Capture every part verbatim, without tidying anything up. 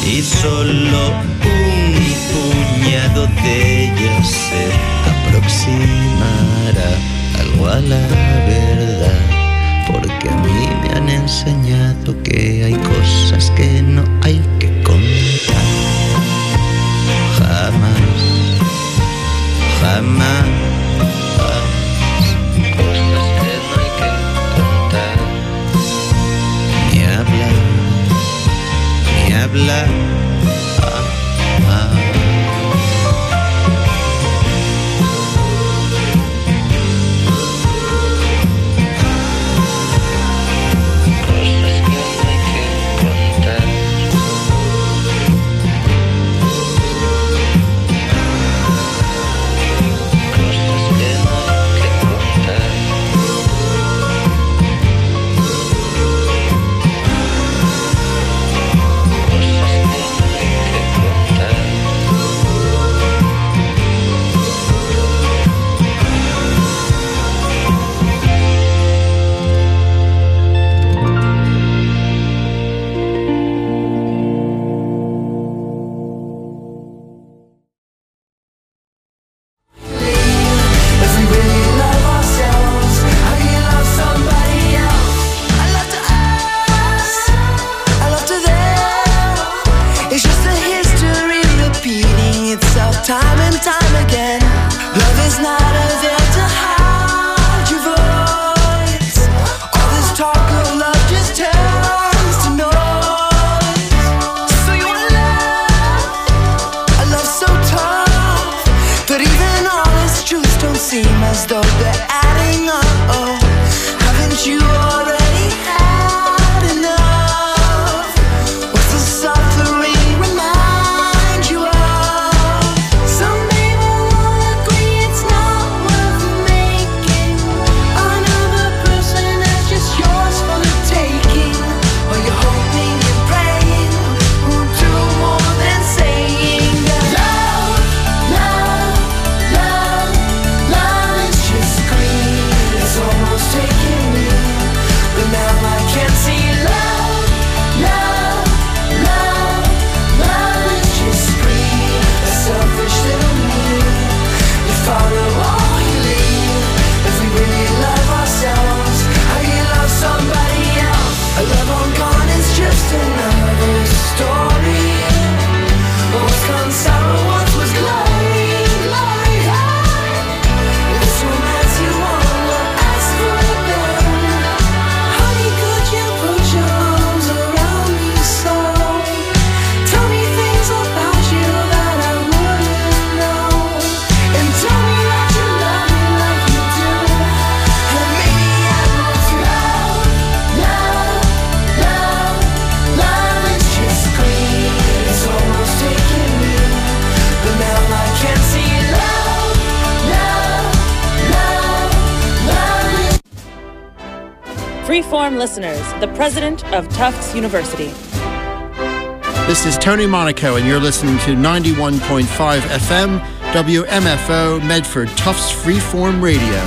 y solo un puñado de ellas se aproximará algo a la verdad, porque a mí me han enseñado que hay cosas que no hay que contar. Jamás, jamás, cosas que no hay que contar, ni hablar, ni hablar. Ah, ah. Freeform listeners, the president of Tufts University. This is Tony Monaco, and you're listening to ninety-one point five F M, W M F O, Medford, Tufts Freeform Radio.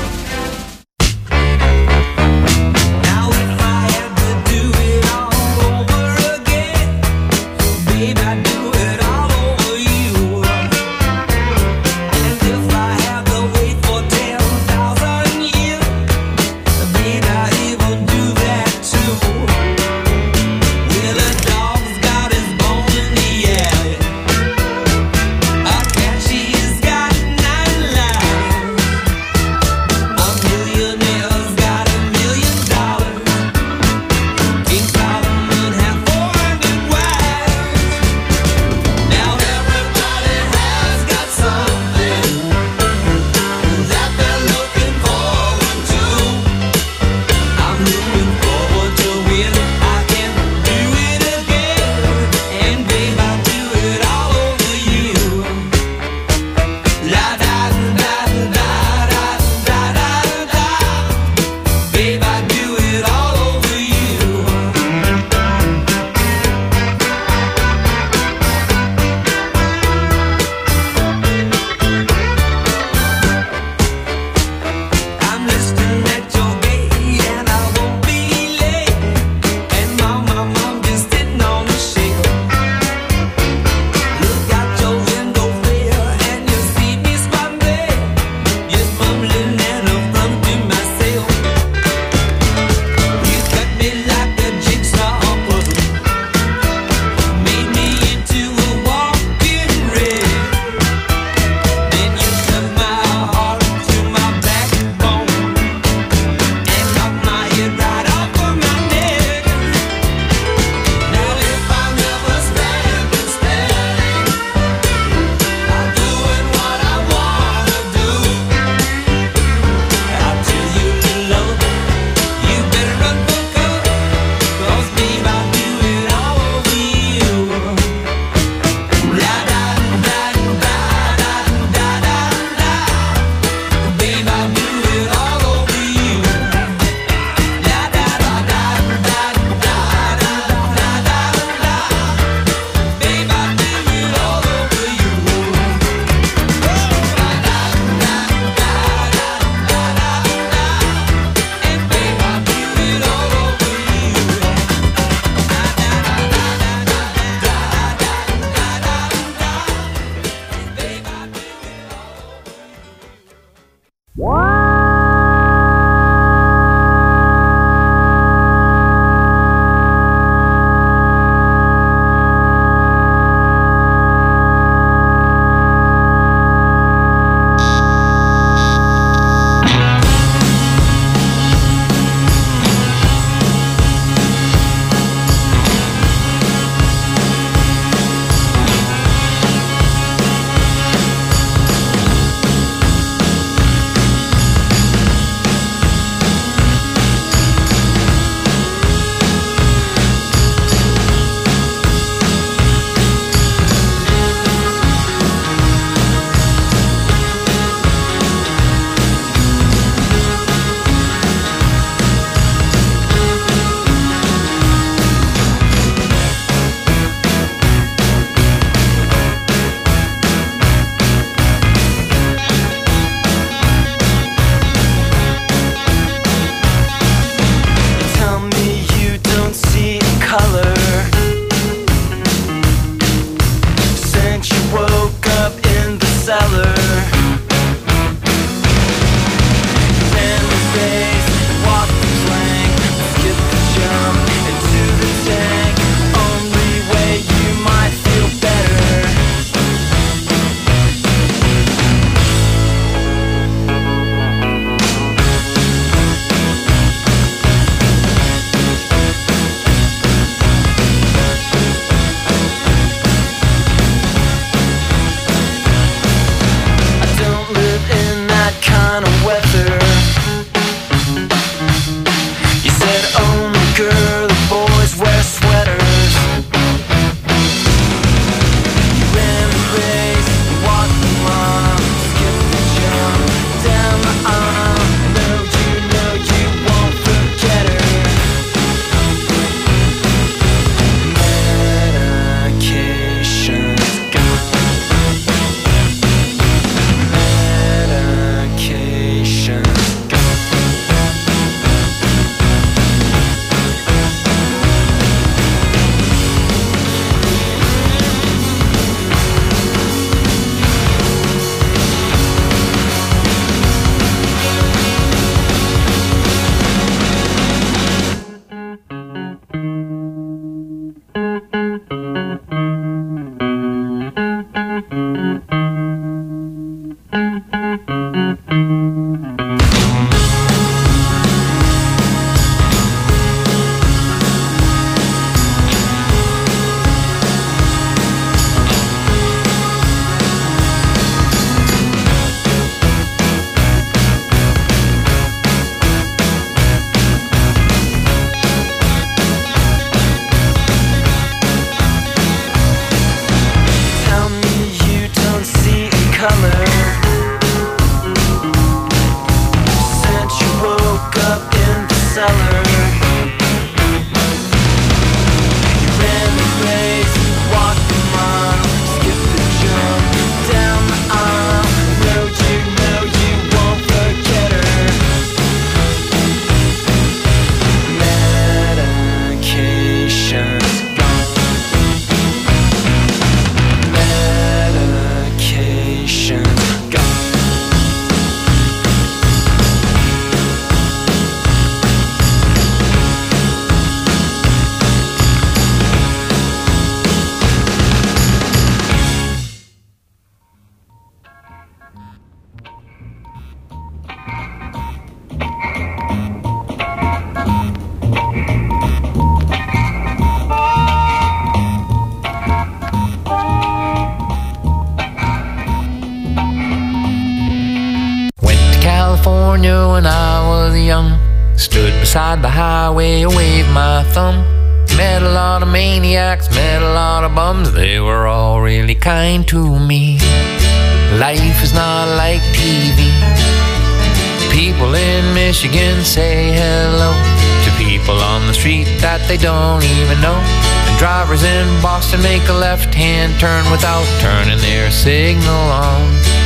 when I was young. Stood beside the highway, waved my thumb. Met a lot of maniacs, met a lot of bums. They were all really kind to me. Life is not like T V. People in Michigan say hello to people on the street that they don't even know. And drivers in Boston make a left-hand turn without turning their signal on.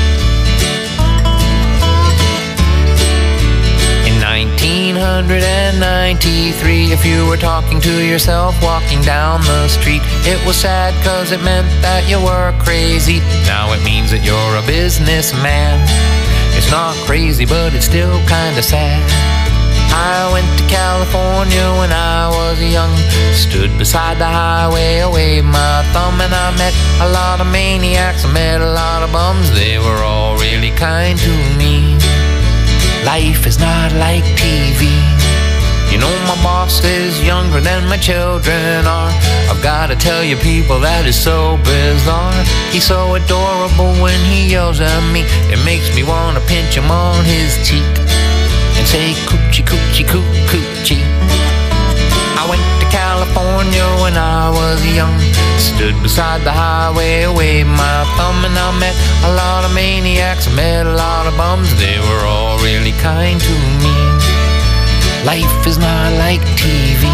In nineteen ninety-three, if you were talking to yourself walking down the street, it was sad cause it meant that you were crazy. Now it means that you're a businessman. It's not crazy, but it's still kinda sad. I went to California when I was young. Stood beside the highway, I waved my thumb. And I met a lot of maniacs, I met a lot of bums. They were all really kind to me. Life is not like T V. You know my boss is younger than my children are. I've gotta tell you people, that is so bizarre. He's so adorable when he yells at me. It makes me wanna pinch him on his cheek and say coochie coochie coo coochie. I went to California when I was young. Stood beside the highway, waved my thumb. And I met a lot of maniacs, I met a lot of bums. They were all really kind to me. Life is not like T V.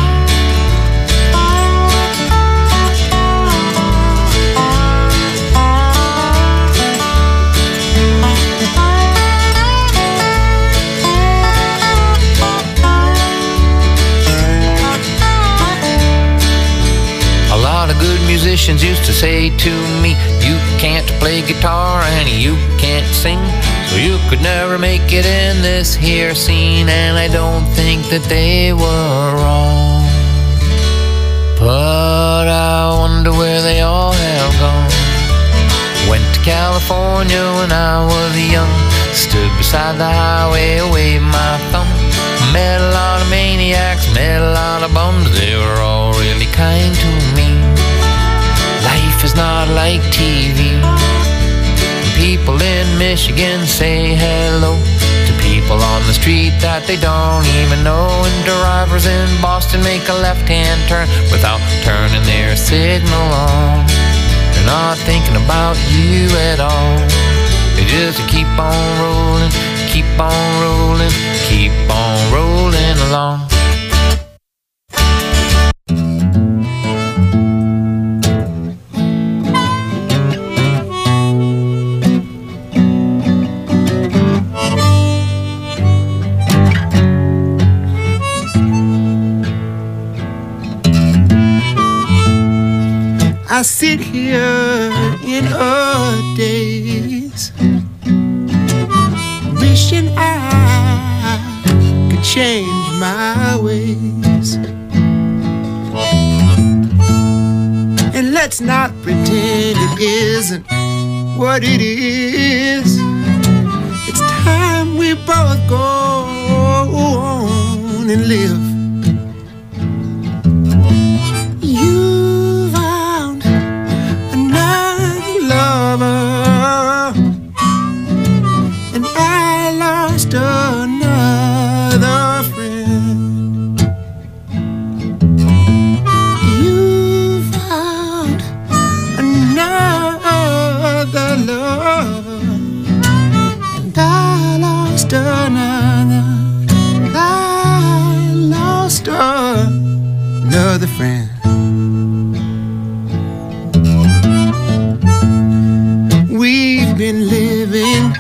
A lot of good musicians used to say to me, you can't play guitar and you can't sing, so you could never make it in this here scene. And I don't think that they were wrong, but I wonder where they all have gone. Went to California when I was young. Stood beside the highway, waved my thumb. Met a lot of maniacs, met a lot of bums. They were all really kind to me. Life is not like T V. People in Michigan say hello to people on the street that they don't even know. And drivers in Boston make a left-hand turn without turning their signal on. They're not thinking about you at all. They just keep on rolling, keep on rolling, keep on rolling along. I sit here in odd days, wishing I could change my ways. And let's not pretend it isn't what it is. It's time we both go on and live. And I lost another friend. You found another lover, and I lost another. I lost another friend. We've been living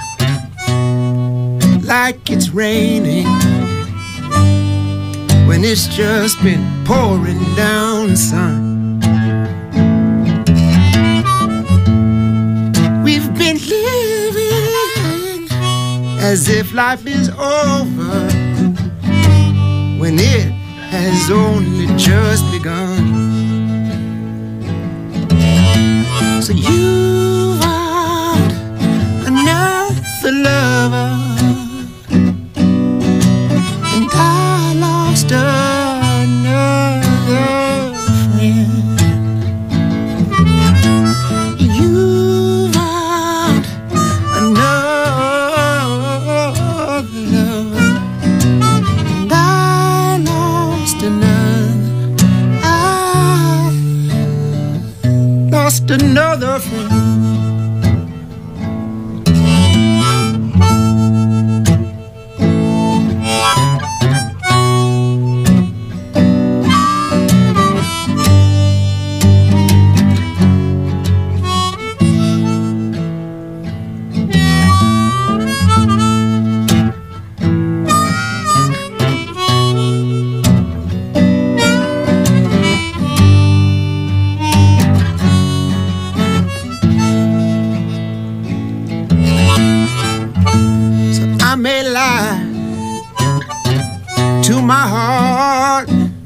like it's raining when it's just been pouring down sun. We've been living as if life is over when it has only just begun. So you found another lover, and I lost another friend. You found another lover, another friend. My heart,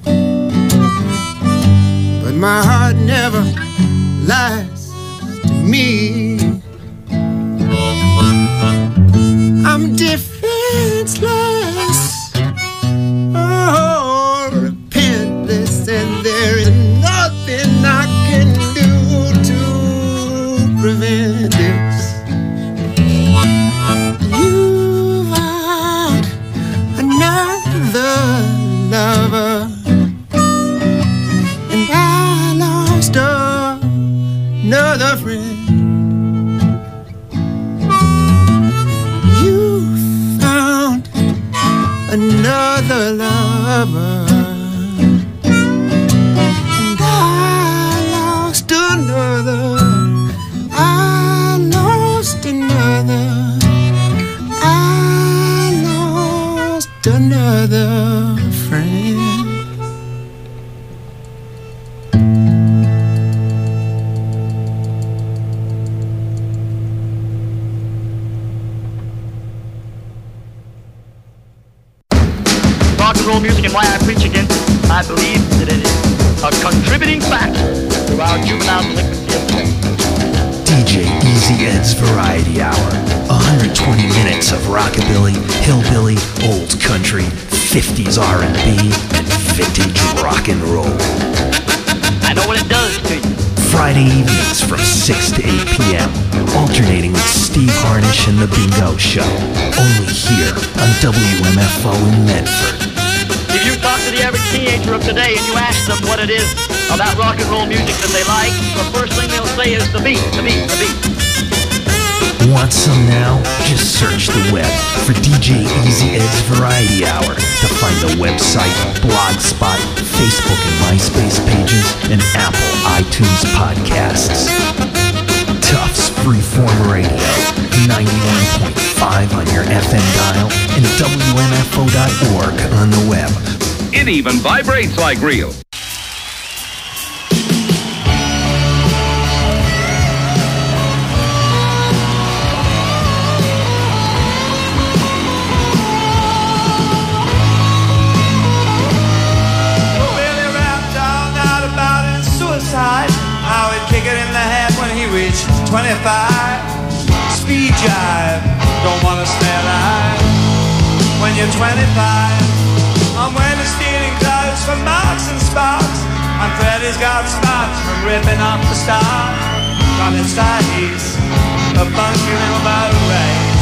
but my heart never lies to me. I'm defenseless, oh, repentless, and there is nothing I can do to prevent this. You found another lover, and I lost another friend. You found another lover, and I lost another. I lost another. I lost another friend. Rock and roll music and why I preach against it. I believe that it is a contributing factor to our juvenile delinquency of sex. D J Easy Ed's Variety Hour. one hundred twenty minutes of rockabilly, hillbilly, old country, fifties R and B, and vintage rock and roll. I know what it does to you. Friday evenings from six to eight p.m. Alternating with Steve Harnish and The Bingo Show. Only here on W M F O in Medford. If you talk to the average teenager of today and you ask them what it is about rock and roll music that they like, the first thing they'll say is the beat, the beat, the beat. Want some now? Just search the web for D J Easy Ed's Variety Hour to find the website, Blogspot, Facebook and MySpace pages, and Apple iTunes podcasts. Tufts Freeform Radio, ninety-one point five on your F M dial, and W M F O dot org on the web. It even vibrates like real. How he'd kick it in the head when he reached twenty-five. Speed jive, don't wanna stay alive when you're twenty-five. I'm wearing stealing clothes from Marks and Sparks, and Freddie's got spots from ripping off the stars. Running studies, a funky little boat race.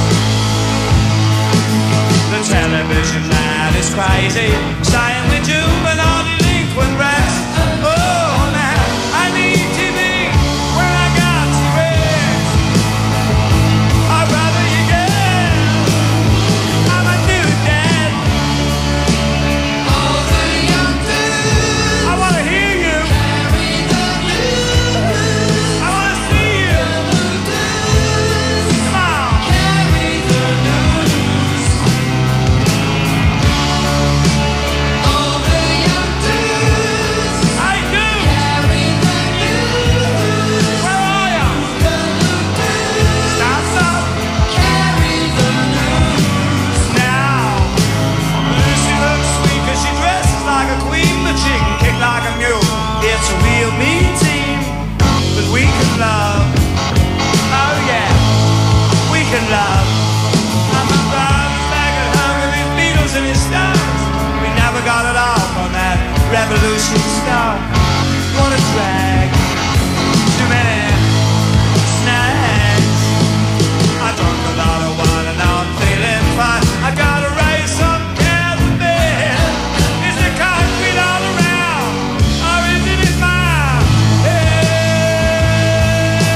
The television man is crazy, saying we're juvenile delinquent rats. Oh man, I need T V when I got to rest. I'd rather you get, I'm a new dad. All the young dudes, I wanna hear you. Carry the news. I wanna see you. Come on. Carry the news. All the young dudes. I do. Carry the news. Where are ya? Stop, stop. Carry the news. Now, Lucy looks sweet 'cause she dresses like a queen, but she can kick like a mule. It's a real mean team, but we can love. Oh yeah, we can love. And my brother's back at home with his Beatles and his Stones. We never got it off on that revolution stuff. What a drag. Too many snacks. I drank a lot of wine and now I'm feeling fine. I gotta raise some cares a bit. Is the concrete all around, or is it in my head?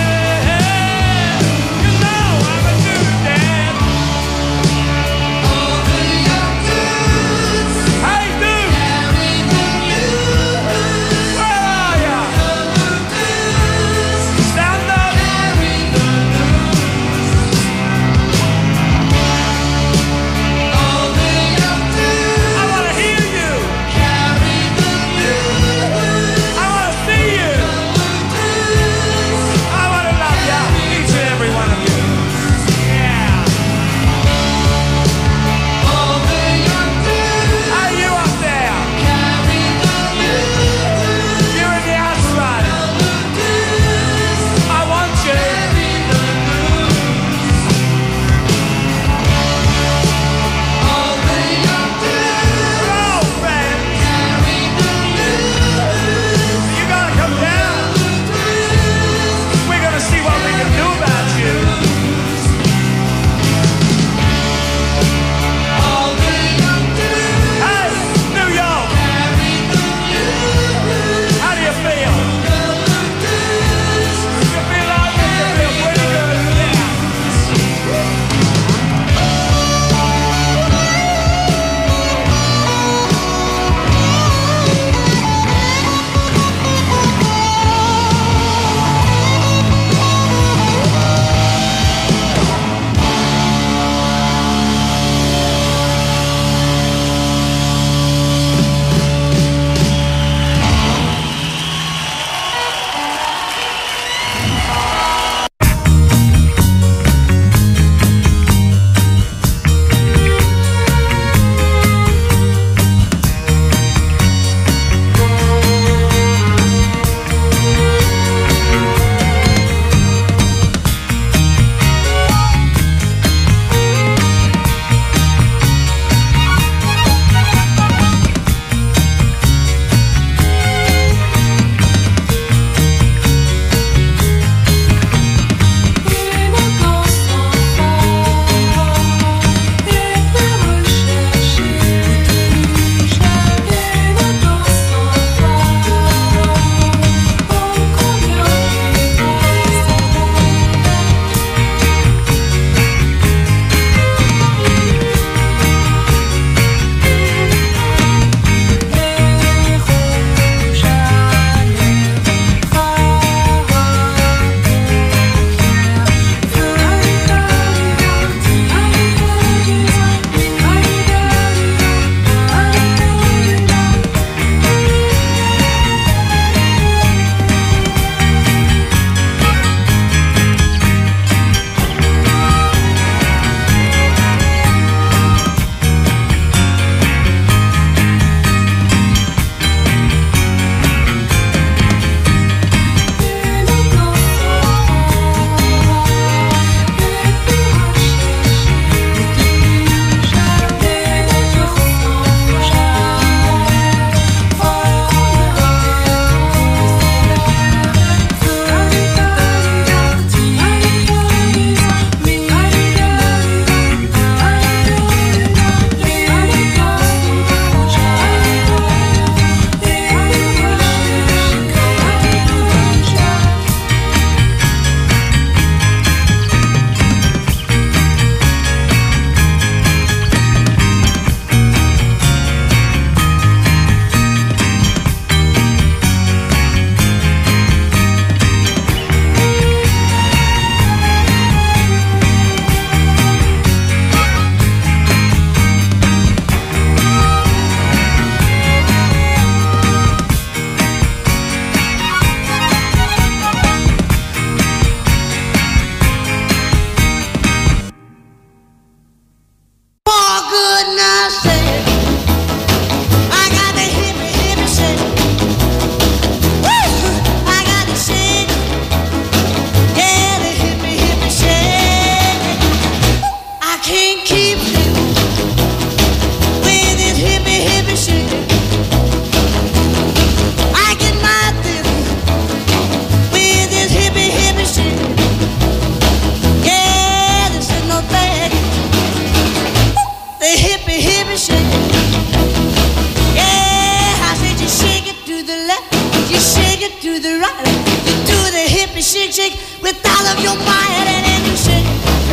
with all of your might and then you shake.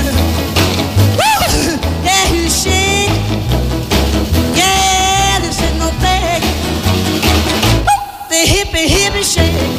Woo! Yeah, you shake. Yeah, this ain't no thing. Woo! The hippie, hippie shake.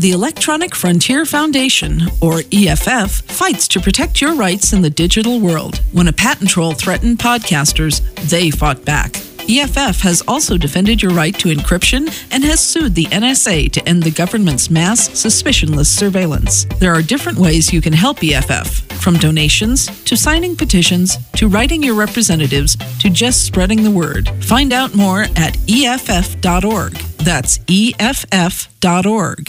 The Electronic Frontier Foundation, or E F F, fights to protect your rights in the digital world. When a patent troll threatened podcasters, they fought back. E F F has also defended your right to encryption and has sued the N S A to end the government's mass, suspicionless surveillance. There are different ways you can help E F F, from donations, to signing petitions, to writing your representatives, to just spreading the word. Find out more at E F F dot org. That's E F F dot org.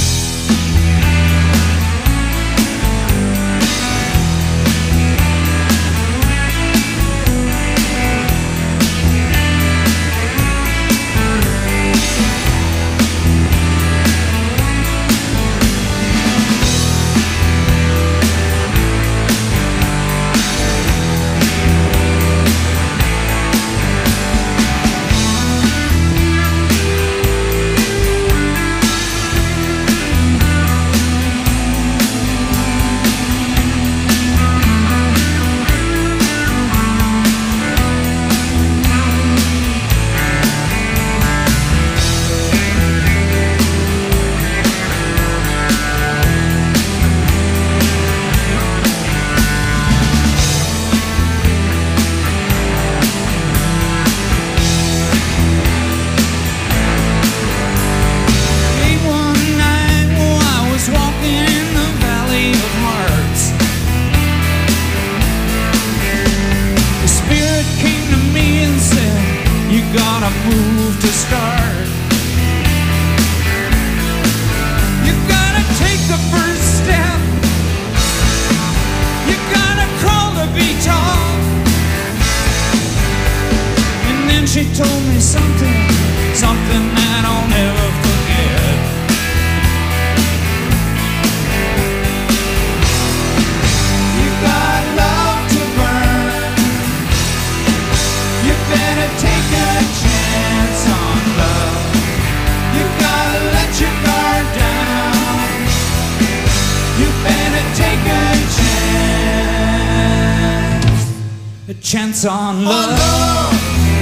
Chance on love.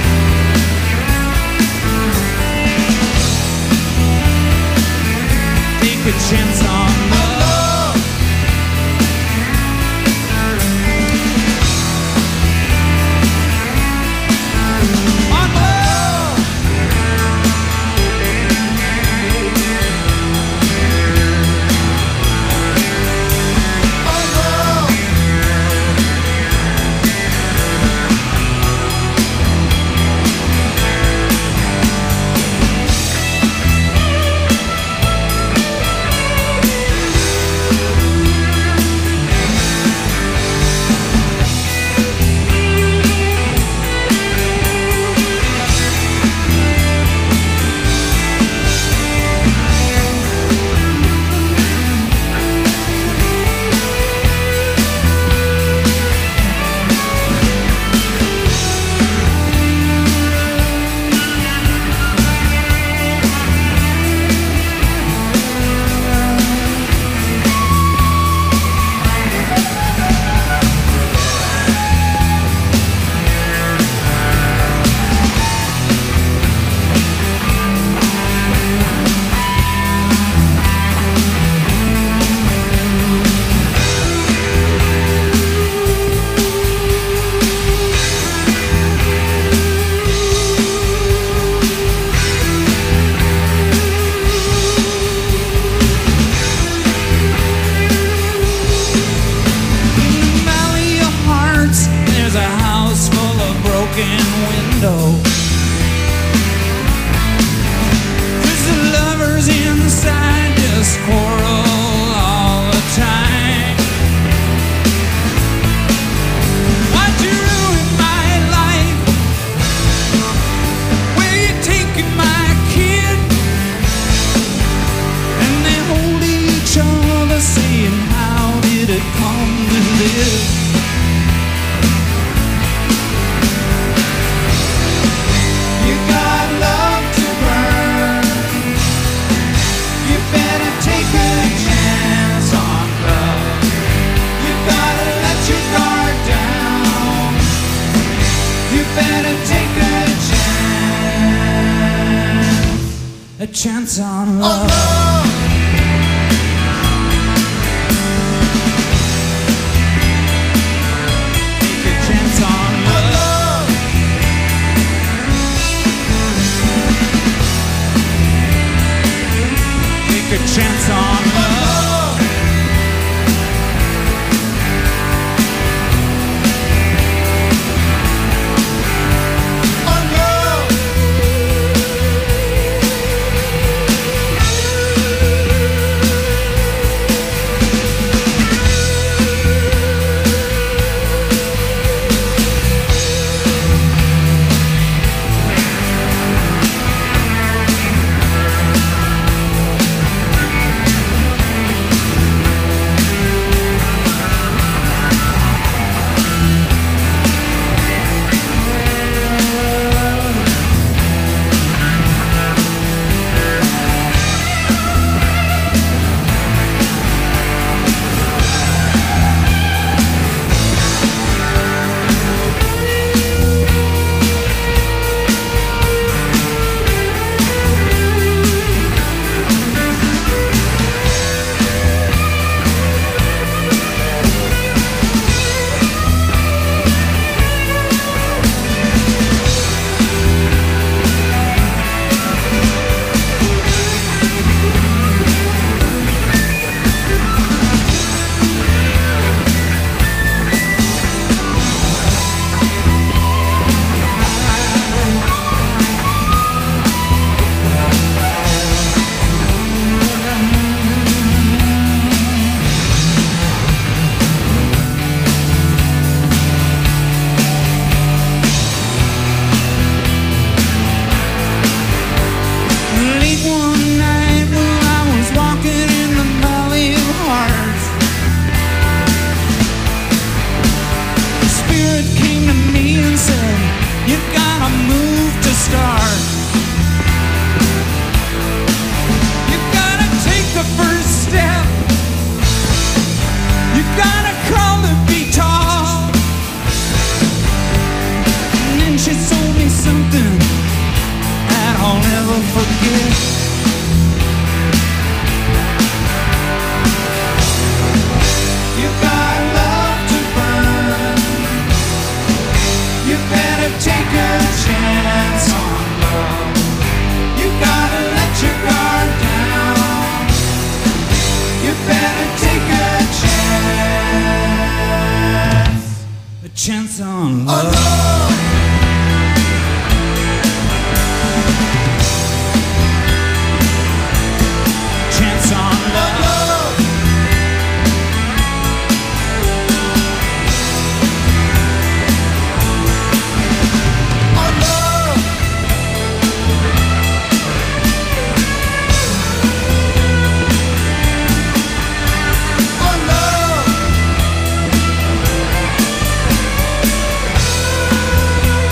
Take a chance on love. On love. On love. A chance on love. chance on love. On love. Chance on love. Chance on love. On love. On love.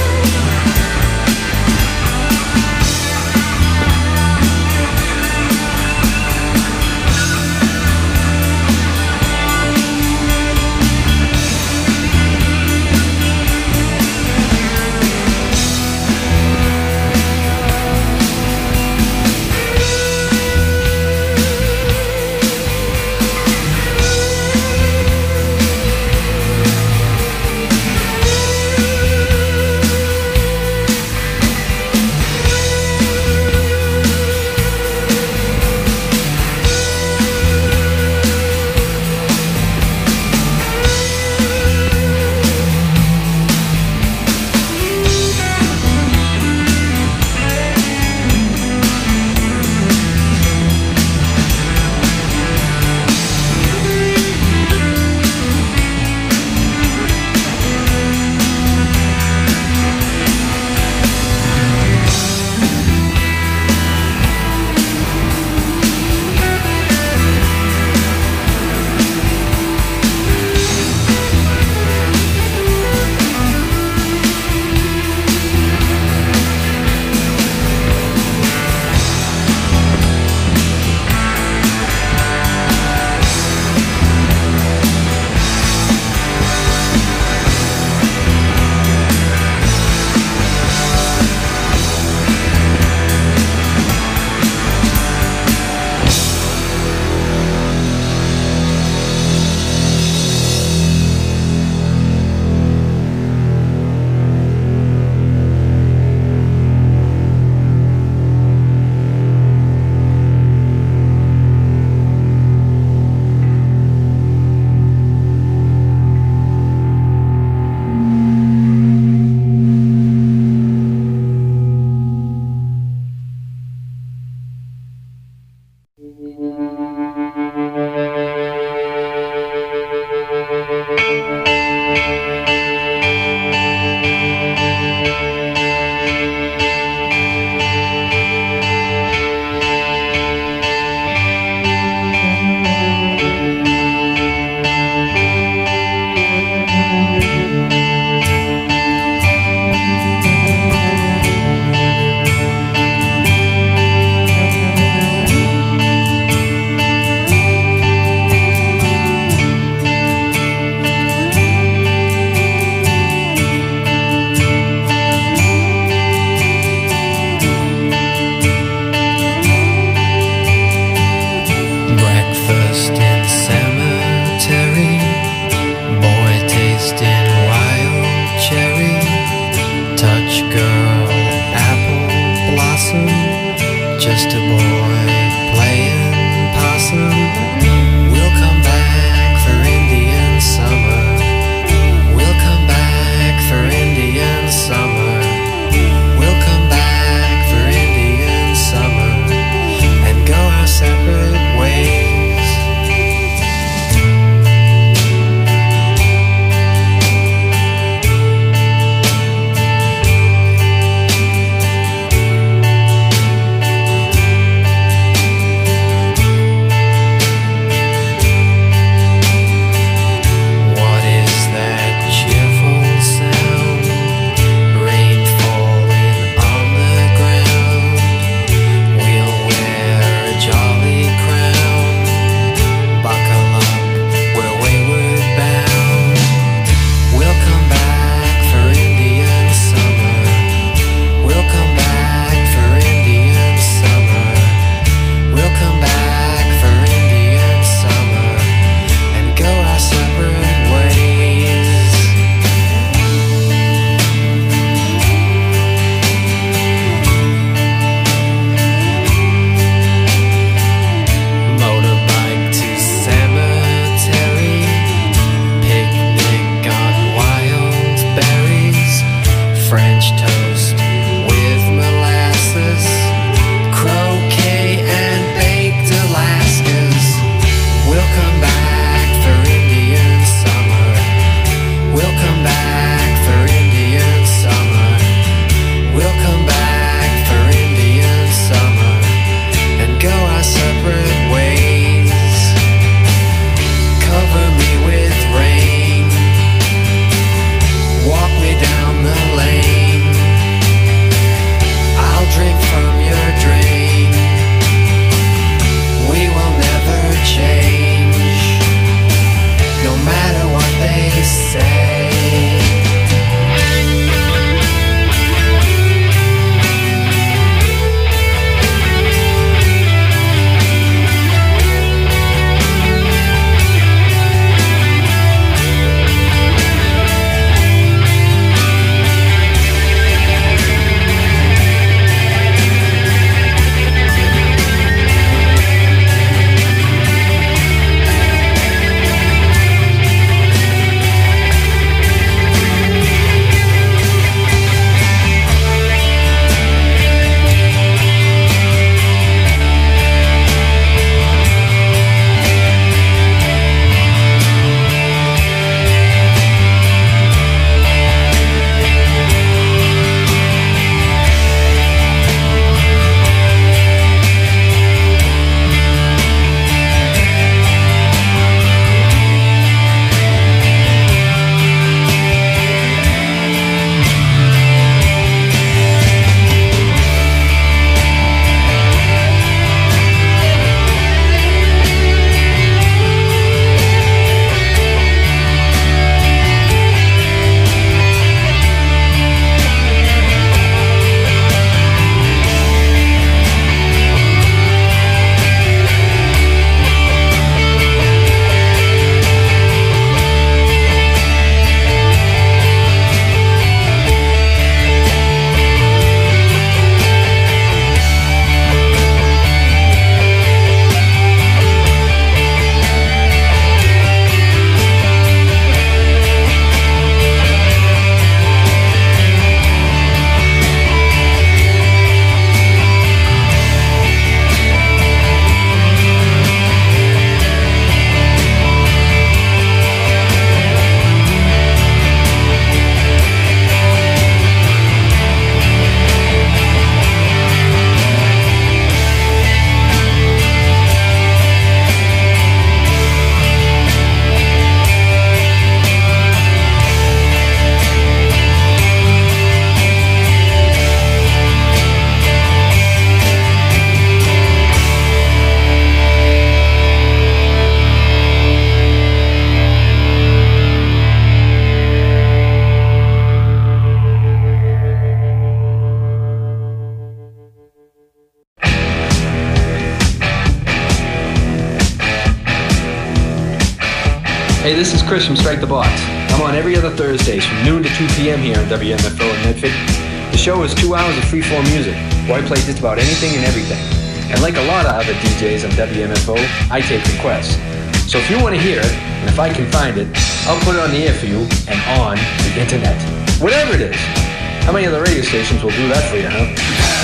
Hey, this is Chris from Strike the Box. I'm on every other Thursdays from noon to two p.m. here on W M F O in Medford. The show is two hours of free-form music, where I play just about anything and everything. And like a lot of other D Js on W M F O, I take requests. So if you want to hear it, and if I can find it, I'll put it on the air for you and on the internet. Whatever it is. How many other radio stations will do that for you, huh?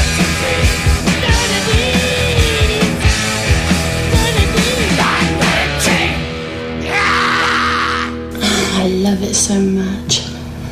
I love it so much.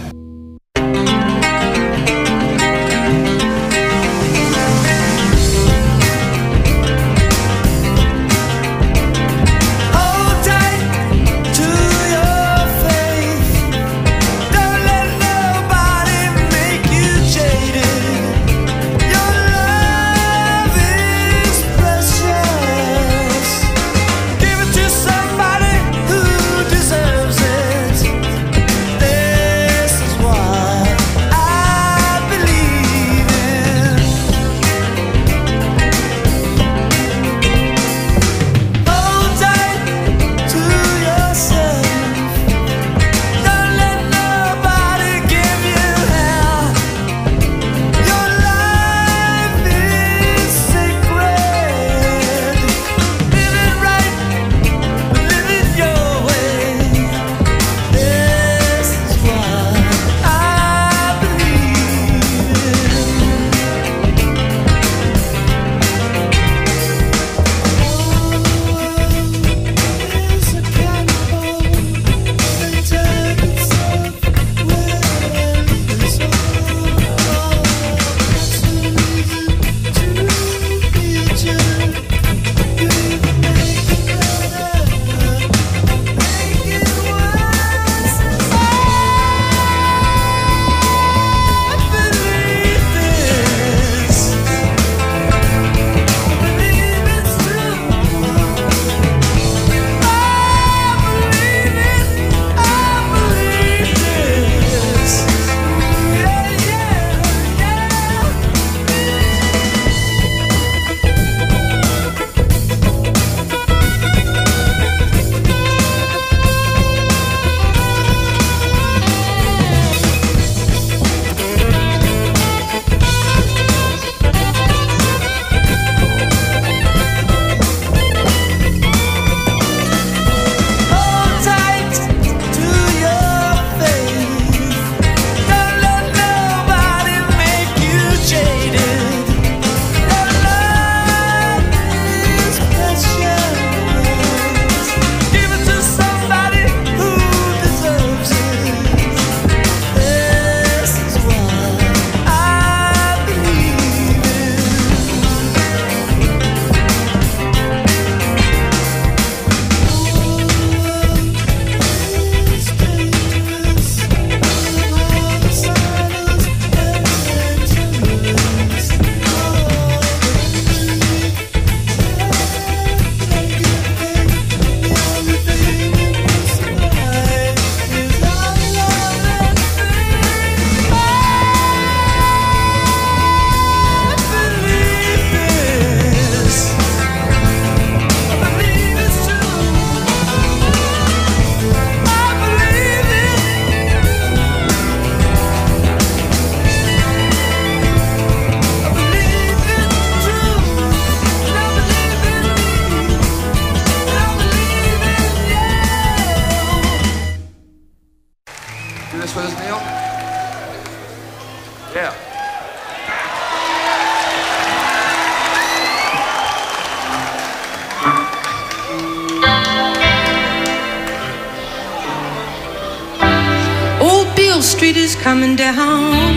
Street is coming down.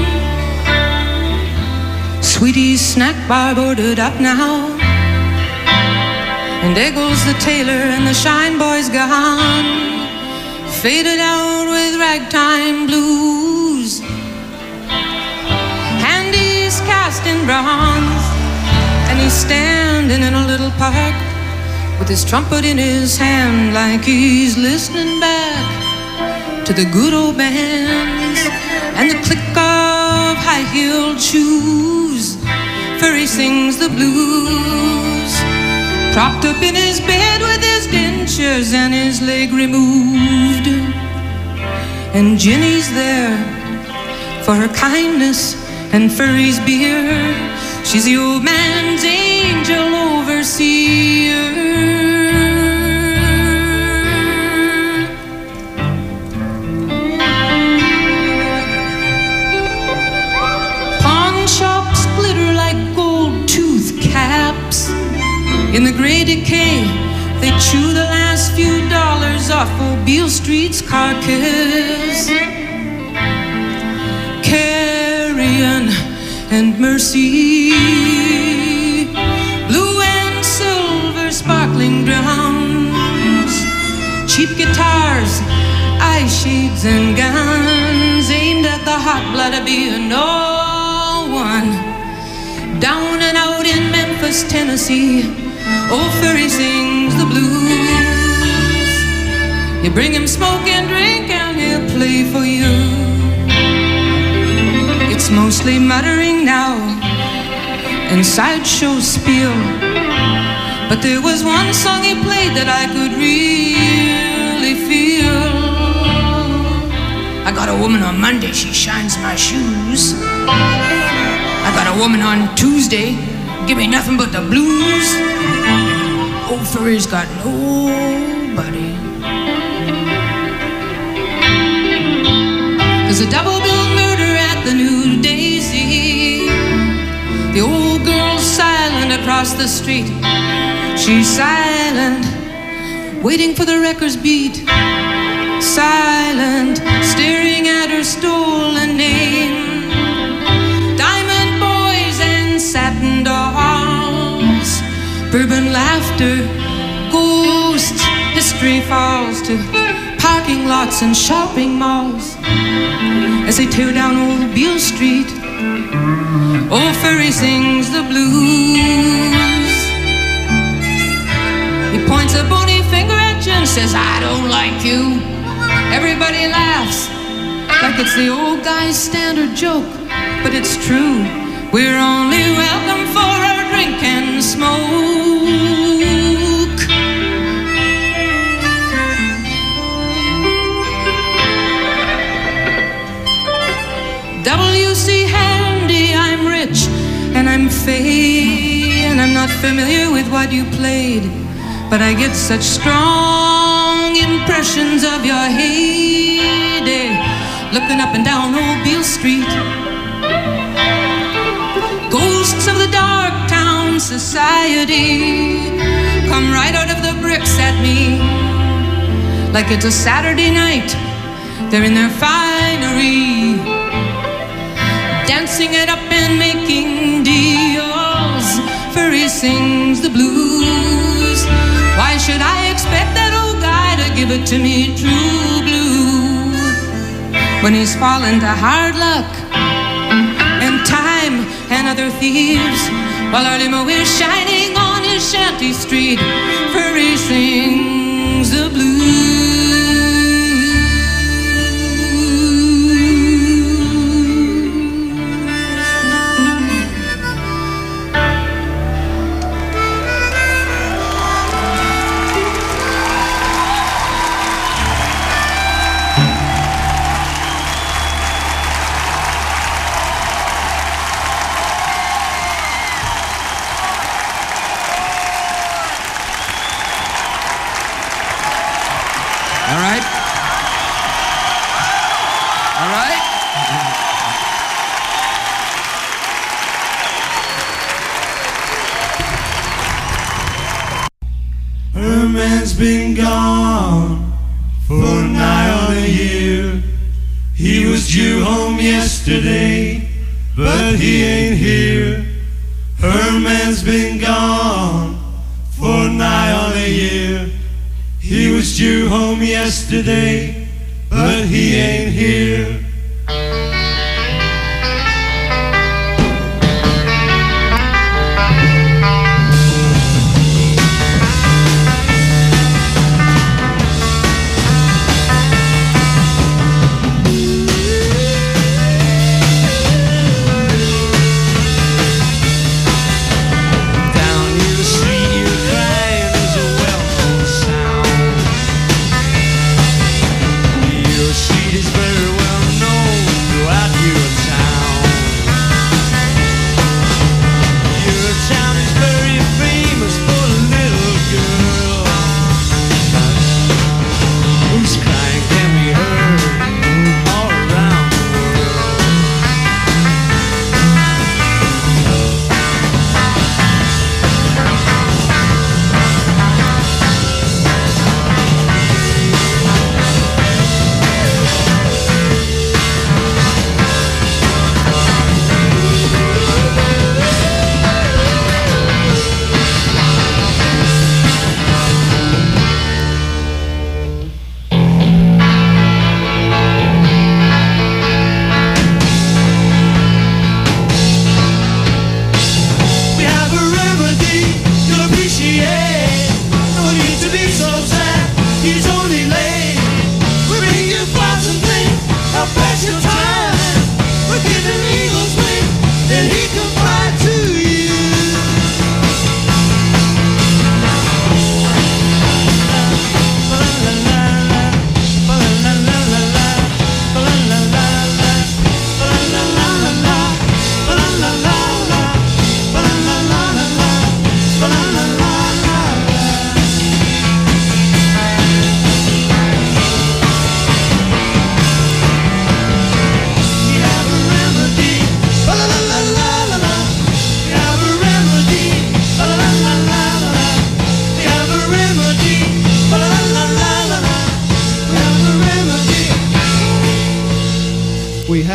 Sweetie's snack bar boarded up now, and there goes the tailor and the shine boy's gone, faded out with ragtime blues. And he's cast in bronze, and he's standing in a little park with his trumpet in his hand, like he's listening back to the good old bands and the click of high-heeled shoes, for he sings the blues propped up in his bed with his dentures and his leg removed. And Ginny's there for her kindness and Furry's beer. She's the old man's angel overseer. Pawn shops glitter like gold tooth caps. In the gray decay, they chew the last few dollars off old Beale Street's carcass. Carrion and Mercy, blue and silver sparkling drums, cheap guitars, eye shades and guns, aimed at the hot blood of being no one. Down and out in Memphis, Tennessee, old Furry sings the blues. You bring him smoke and drink and he'll play for you. It's mostly muttering now and sideshow spiel, but there was one song he played that I could really feel. I got a woman on Monday, she shines my shoes. I got a woman on Tuesday, give me nothing but the blues. Old Furry's got nobody. There's a double bill murder at the New Daisy. The old girl's silent across the street. She's silent, waiting for the wrecker's beat. Silent, staring at her stolen name. Diamond boys and satin dolls, bourbon laughter, ghosts, history falls to parking lots and shopping malls. As they tear down old Beale Street, old Furry sings the blues. He points a bony finger at you and says, I don't like you. Everybody laughs like it's the old guy's standard joke, but it's true. We're only welcome for our drink and smoke. W C Handy, I'm rich and I'm fey, and I'm not familiar with what you played, but I get such strong impressions of your heyday, looking up and down old Beale Street. Ghosts of the dark town society come right out of the bricks at me, like it's a Saturday night. They're in their finery, dancing it up and making deals. Furry sings the blues. Why should I expect that old guy to give it to me true blue, when he's fallen to hard luck and time and other thieves, while our limo is shining on his shanty street? Furry sings the blues. Herman's been gone for nigh on a year. He was due home yesterday, but he ain't here. Herman's been gone for nigh on a year. He was due home yesterday, but he ain't here. Down near the street you're crying.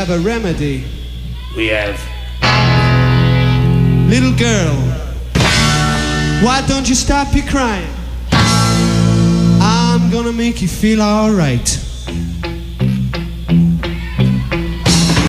have a remedy. We have. Little girl, why don't you stop your crying? I'm gonna make you feel alright.